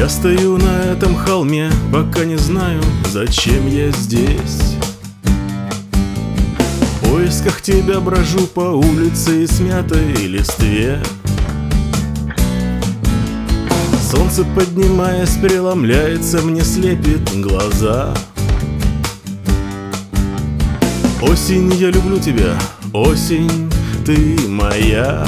Я стою на этом холме, пока не знаю, зачем я здесь. В поисках тебя брожу по улице и смятой листве. Солнце, поднимаясь, преломляется, мне слепит глаза. Осень, я люблю тебя, осень, ты моя.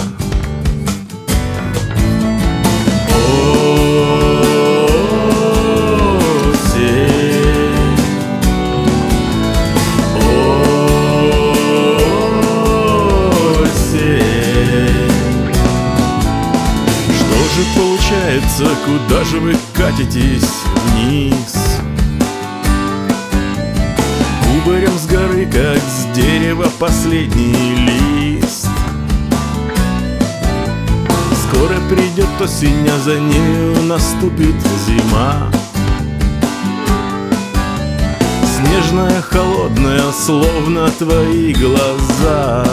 Получается, куда же вы катитесь вниз? Кубарем с горы, как с дерева последний лист. Скоро придет осень, а за нею наступит зима. Снежная, холодная, словно твои глаза.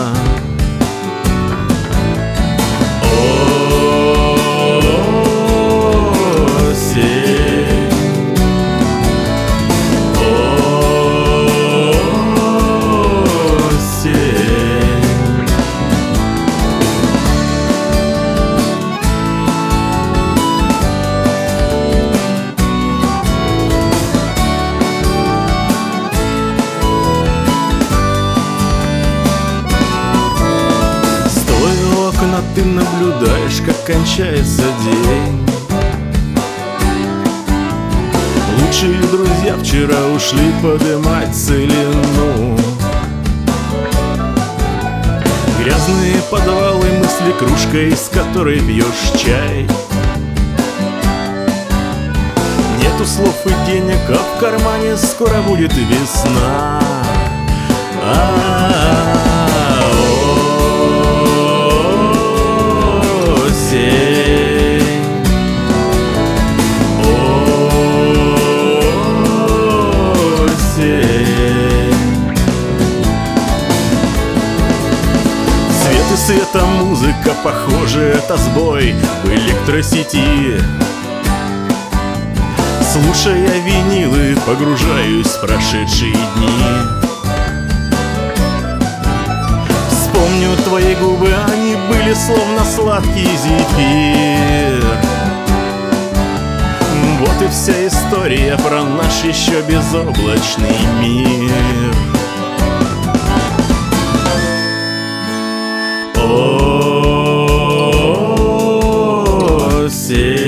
Ты наблюдаешь, как кончается день. Лучшие друзья вчера ушли подымать целину. Грязные подвалы, мысли кружка, из которой пьешь чай. Нету слов и денег, а в кармане скоро будет весна. Света музыка, похоже, это сбой в электросети. Слушая винилы, погружаюсь в прошедшие дни. Вспомню твои губы, они были словно сладкий зефир. Вот и вся история про наш еще безоблачный мир. Осень.